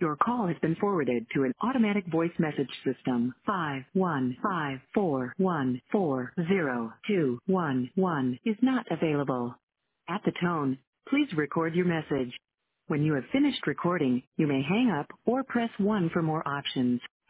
Your call has been forwarded to an automatic voice message system. 51541402111 is not available. At the tone, please record your message. When you have finished recording, you may hang up or press 1 for more options.